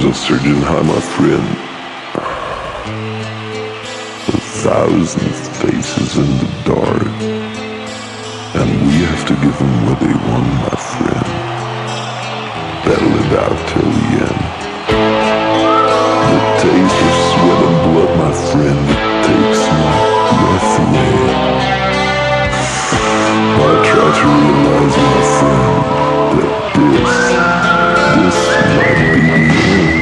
are surging high, my friend. A thousand faces in the dark, and we have to give them what they want, my friend. Battle it out till the end. The taste of sweat and blood, my friend, it takes my breath away. I try to realize, my friend, that this might be the end.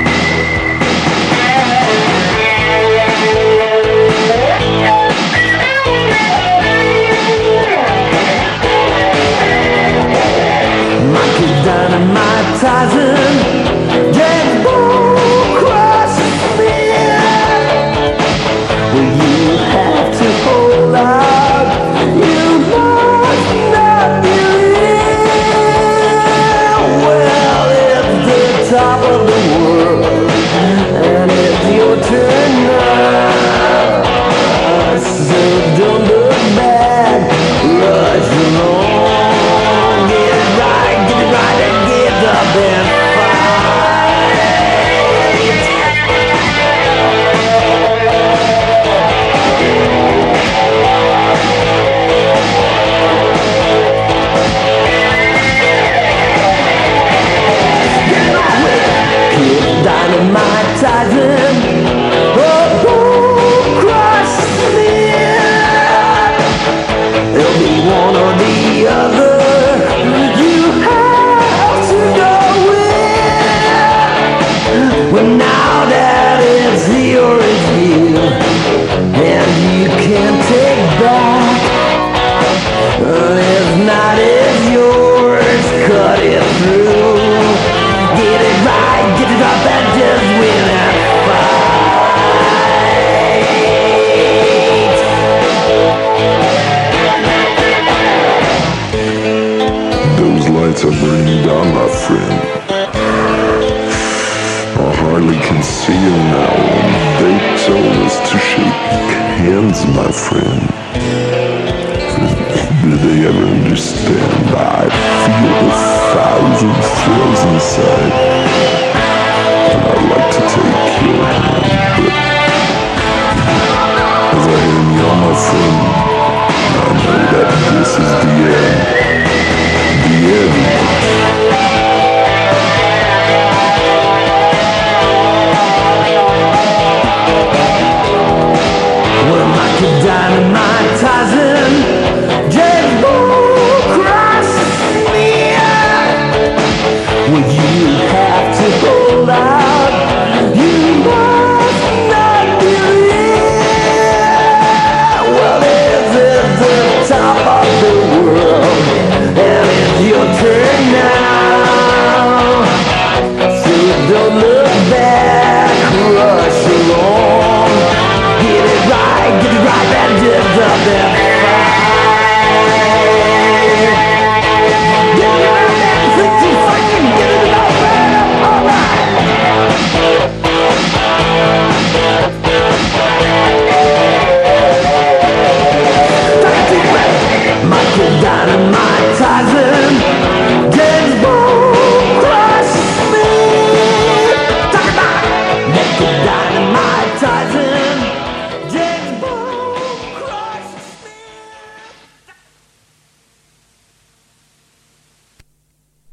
Michael Dynamite-tizing, dead bull cross the field. Well, you have to hold out, you must not believe. Well, it's the top of the world, and it's your turn now. So don't look back, rush along. Get it right and get up and fight. Get on with it. Keep dynamite-tizing. Oh, crush it. There'll be one or the other. Well, now that it's here, it's here, and you can't take back. This night is yours, cut it through. Get it right, get it up, and just win that fight. Those lights are burning down, my friend. I hardly can see you now. They told us to shake hands, my friend. Did they ever understand? I feel 1,000 thrills inside, and I'd like to take your hand, but as I hear me on, my friend, I know that this is the end. The end.